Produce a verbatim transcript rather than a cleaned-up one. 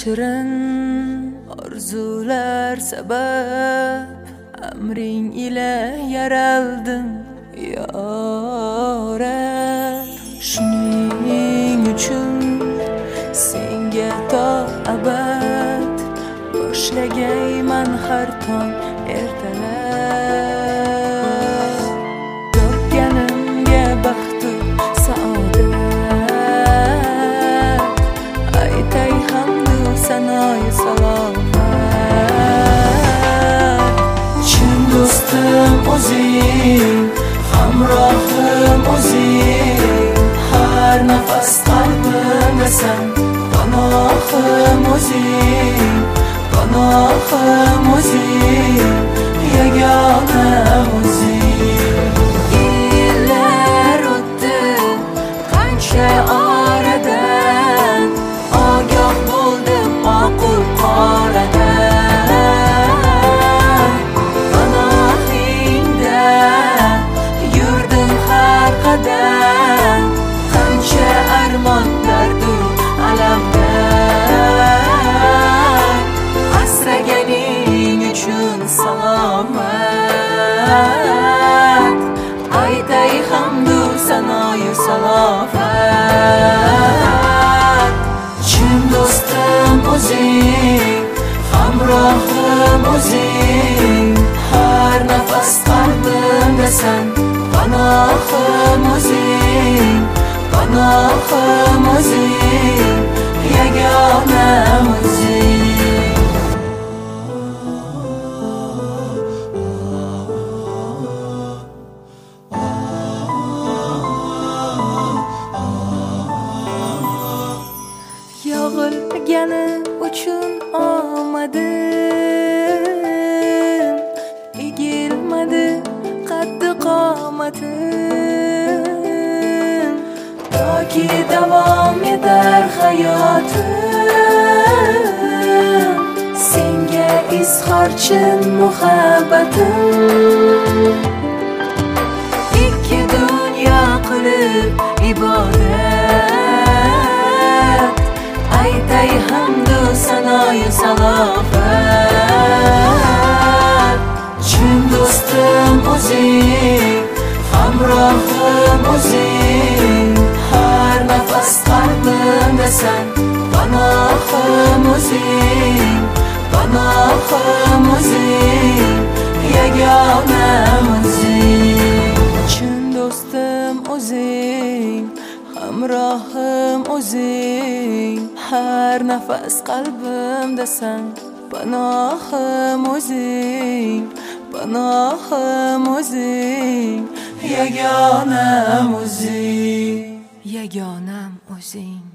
shirin orzular sabab amring ila yaraldim yorab. Shuning uchun senga to abad boshlagayman har tong ertalab. Topganimga baxtu saodat aytay hamdu sanoyu salovat. Chin do'stim o'zing, hamrohim o'zing, har nafas qalbimdasan. Panohim o'zing, panohim o'zing, yagona o'zing. Yillar o'tdi qancha oradan, ogoh bo'ldim ma'qul qoradan. Panohingda yurdim har qadam, qancha armon dardu alamda. Asraganing uchun salomat, aytay hamdu sanoyu salovat. Chin do'stim o'zing, hamrohim o'zing, har nafas qalbimdasan. Panohim o'zing, panohim o'zing, yagona o'zing. Yog'ilgani uchun omadim, egilmadi qaddi qomatim. Toki davom etar hayotim, senga izhor chin muhabbatim. Ikki dunyo qilib ibodat, aytay hamdu sanoyu salovat. Chin do'stim o'zing, hamrohim o'zing, har nafas qalbimdasan. Panohim o'zing, panohim o'zing, yagona o'zing. Chin do'stim o'zing, hamrohim o'zing, har nafas qalbimdasan. Panohim o'zing, panohim o'zing, yagonam o'zing, yagonam o'zing.